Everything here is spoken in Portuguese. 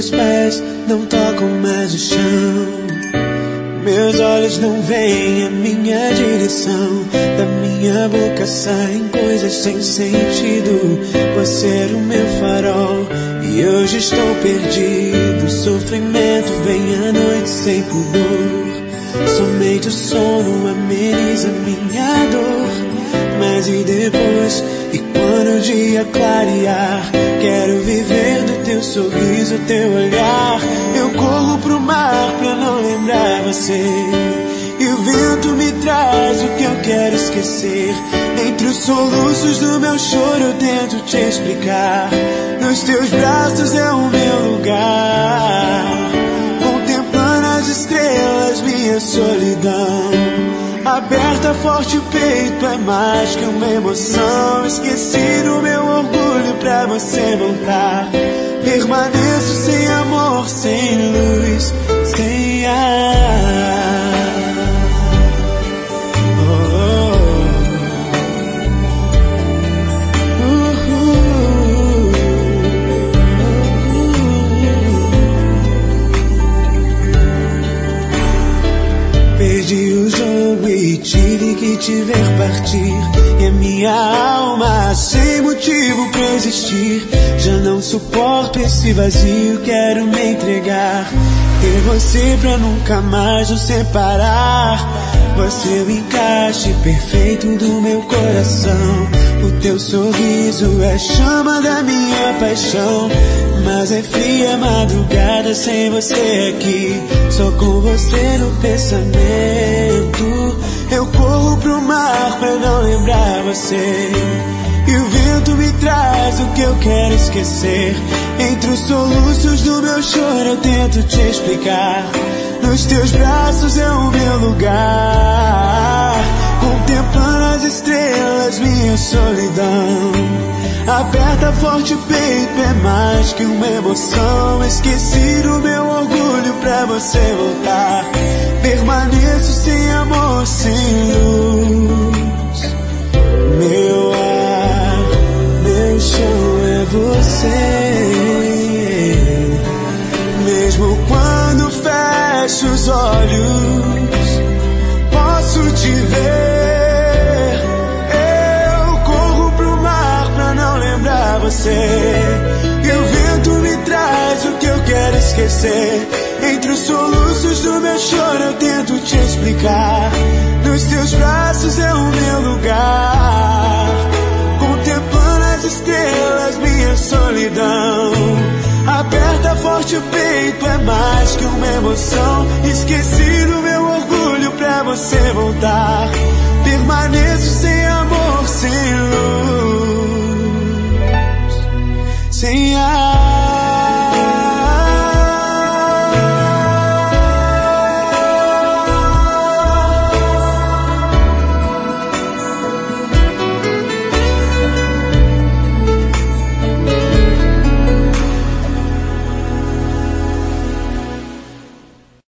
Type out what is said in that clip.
meus pés não tocam mais o chão, meus olhos não veem a minha direção, da minha boca saem coisas sem sentido. Você era o meu farol e hoje estou perdido. Sofrimento vem à noite sem pudor, somente o sono ameniza minha dor. Mas e depois? E quando o dia clarear? Quero viver do teu sorriso, teu olhar. Eu corro pro mar pra não lembrar você, e o vento me traz o que eu quero esquecer. Entre os soluços do meu choro eu tento te explicar. Nos teus braços é o meu lugar, contemplando as estrelas, minha solidão. Aberta forte o peito, é mais que uma emoção. Esqueci do meu orgulho pra você voltar. Permaneço sem amor, sem luz, sem ar. Perdi o jogo e tive que te ver partir, e a minha alma sem motivo pra existir. Já não suporto esse vazio, quero me entregar, ter você pra nunca mais nos separar. Você é o encaixe perfeito do meu coração, o teu sorriso é a chama da minha paixão. Mas é fria a madrugada sem você aqui, só com você no pensamento. Eu corro pro mar pra não lembrar você, e o vento me traz o que eu quero esquecer. Entre os soluços do meu choro eu tento te explicar. Nos teus braços é o meu lugar, contemplando as estrelas, minha solidão. Aperta forte o peito, é mais que uma emoção. Esqueci do meu orgulho pra você voltar. Permaneço sem amor, sem luz. Meu ar, meu chão é você. Mesmo quando fecho os olhos, posso te ver. Você, e o vento me traz o que eu quero esquecer. Entre os soluços do meu choro eu tento te explicar. Nos teus braços é o meu lugar, contemplando as estrelas, minha solidão. Aperta forte o peito, é mais que uma emoção. Esqueci do meu orgulho pra você voltar. Permaneço